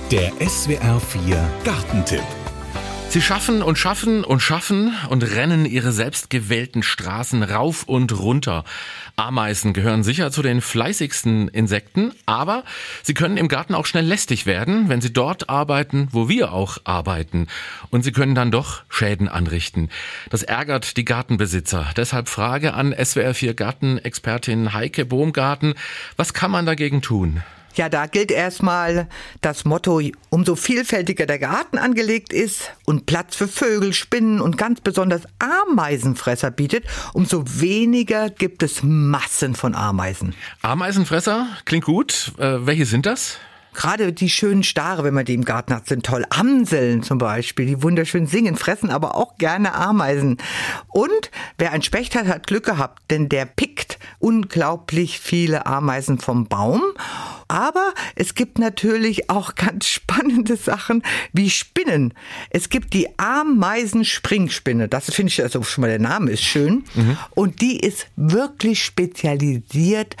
Der SWR 4 Gartentipp. Sie schaffen und schaffen und schaffen und rennen ihre selbstgewählten Straßen rauf und runter. Ameisen gehören sicher zu den fleißigsten Insekten, aber sie können im Garten auch schnell lästig werden, wenn sie dort arbeiten, wo wir auch arbeiten. Und sie können dann doch Schäden anrichten. Das ärgert die Gartenbesitzer. Deshalb Frage an SWR 4 Gartenexpertin Heike Bohmgarten. Was kann man dagegen tun? Ja, da gilt erstmal das Motto, umso vielfältiger der Garten angelegt ist und Platz für Vögel, Spinnen und ganz besonders Ameisenfresser bietet, umso weniger gibt es Massen von Ameisen. Ameisenfresser, klingt gut. Welche sind das? Gerade die schönen Stare, wenn man die im Garten hat, sind toll. Amseln zum Beispiel, die wunderschön singen, fressen aber auch gerne Ameisen. Und wer einen Specht hat, hat Glück gehabt, denn der pickt unglaublich viele Ameisen vom Baum. Aber es gibt natürlich auch ganz spannende Sachen wie Spinnen. Es gibt die Ameisenspringspinne. Das finde ich, also schon mal der Name ist schön. Und die ist wirklich spezialisiert,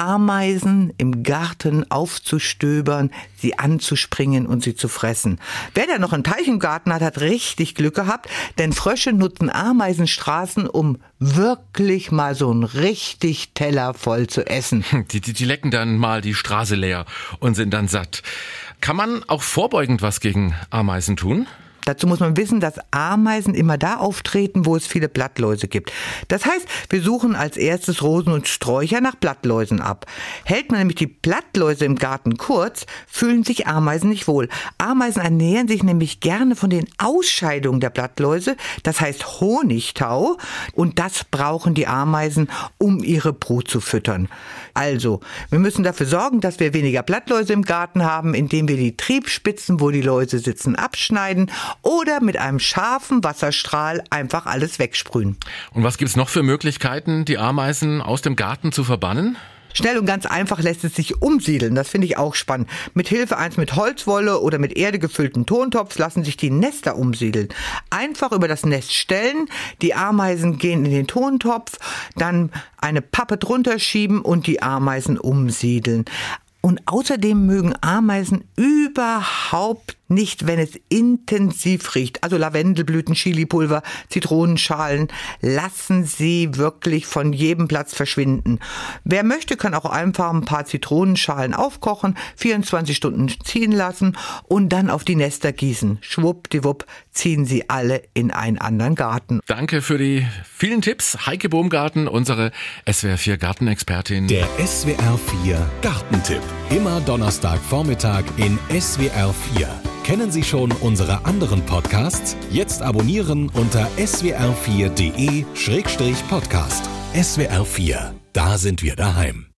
Ameisen im Garten aufzustöbern, sie anzuspringen und sie zu fressen. Wer da noch einen Teich im Garten hat, hat richtig Glück gehabt, denn Frösche nutzen Ameisenstraßen, um wirklich mal so einen richtig Teller voll zu essen. Die lecken dann mal die Straße leer und sind dann satt. Kann man auch vorbeugend was gegen Ameisen tun? Dazu muss man wissen, dass Ameisen immer da auftreten, wo es viele Blattläuse gibt. Das heißt, wir suchen als erstes Rosen und Sträucher nach Blattläusen ab. Hält man nämlich die Blattläuse im Garten kurz, fühlen sich Ameisen nicht wohl. Ameisen ernähren sich nämlich gerne von den Ausscheidungen der Blattläuse, das heißt Honigtau, und das brauchen die Ameisen, um ihre Brut zu füttern. Also, wir müssen dafür sorgen, dass wir weniger Blattläuse im Garten haben, indem wir die Triebspitzen, wo die Läuse sitzen, abschneiden oder mit einem scharfen Wasserstrahl einfach alles wegsprühen. Und was gibt's noch für Möglichkeiten, die Ameisen aus dem Garten zu verbannen? Schnell und ganz einfach lässt es sich umsiedeln, das finde ich auch spannend. Mit Hilfe eines mit Holzwolle oder mit Erde gefüllten Tontopfs lassen sich die Nester umsiedeln. Einfach über das Nest stellen, die Ameisen gehen in den Tontopf, dann eine Pappe drunter schieben und die Ameisen umsiedeln. Und außerdem mögen Ameisen überhaupt nicht, wenn es intensiv riecht. Also Lavendelblüten, Chilipulver, Zitronenschalen, lassen sie wirklich von jedem Platz verschwinden. Wer möchte, kann auch einfach ein paar Zitronenschalen aufkochen, 24 Stunden ziehen lassen und dann auf die Nester gießen. Schwuppdiwupp ziehen sie alle in einen anderen Garten. Danke für die vielen Tipps. Heike Bohmgarten, unsere SWR 4 Gartenexpertin. Der SWR 4 Gartentipp. Immer Donnerstagvormittag in SWR 4. Kennen Sie schon unsere anderen Podcasts? Jetzt abonnieren unter swr4.de/podcast. SWR 4, da sind wir daheim.